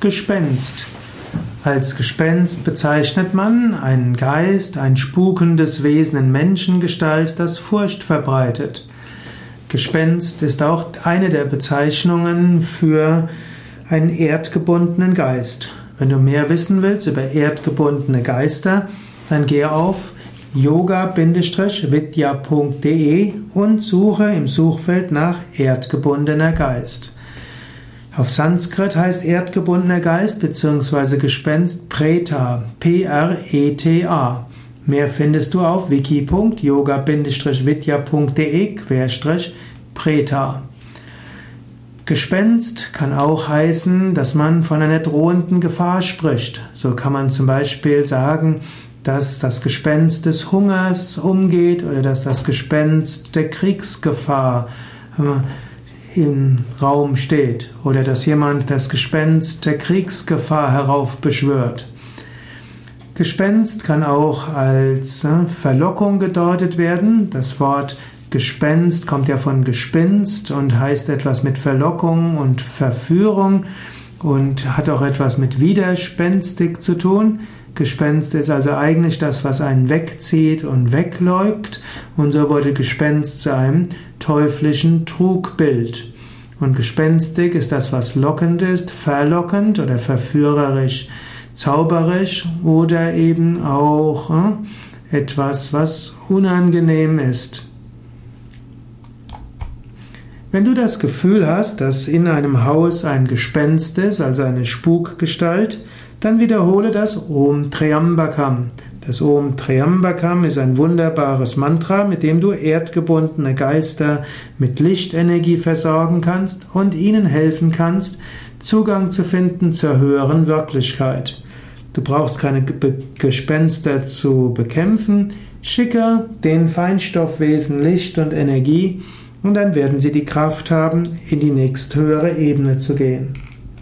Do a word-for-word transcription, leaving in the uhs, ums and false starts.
Gespenst. Als Gespenst bezeichnet man einen Geist, ein spukendes Wesen in Menschengestalt, das Furcht verbreitet. Gespenst ist auch eine der Bezeichnungen für einen erdgebundenen Geist. Wenn du mehr wissen willst über erdgebundene Geister, dann gehe auf yoga vidya punkt de und suche im Suchfeld nach erdgebundener Geist. Auf Sanskrit heißt erdgebundener Geist bzw. Gespenst Preta, P R E T A. Mehr findest du auf wiki punkt yoga vidya punkt de Querstrich Preta. Gespenst kann auch heißen, dass man von einer drohenden Gefahr spricht. So kann man zum Beispiel sagen, dass das Gespenst des Hungers umgeht oder dass das Gespenst der Kriegsgefahr im Raum steht oder dass jemand das Gespenst der Kriegsgefahr heraufbeschwört. Gespenst kann auch als Verlockung gedeutet werden. Das Wort Gespenst kommt ja von Gespinst und heißt etwas mit Verlockung und Verführung und hat auch etwas mit widerspenstig zu tun. Gespenst ist also eigentlich das, was einen wegzieht und wegläuft, und so wurde Gespenst zu einem teuflischen Trugbild. Und gespenstig ist das, was lockend ist, verlockend oder verführerisch, zauberisch oder eben auch äh, etwas, was unangenehm ist. Wenn du das Gefühl hast, dass in einem Haus ein Gespenst ist, also eine Spukgestalt, dann wiederhole das Om Triambakam. Das Om Triambakam ist ein wunderbares Mantra, mit dem du erdgebundene Geister mit Lichtenergie versorgen kannst und ihnen helfen kannst, Zugang zu finden zur höheren Wirklichkeit. Du brauchst keine Be- Gespenster zu bekämpfen, schicke den Feinstoffwesen Licht und Energie und dann werden sie die Kraft haben, in die nächsthöhere Ebene zu gehen.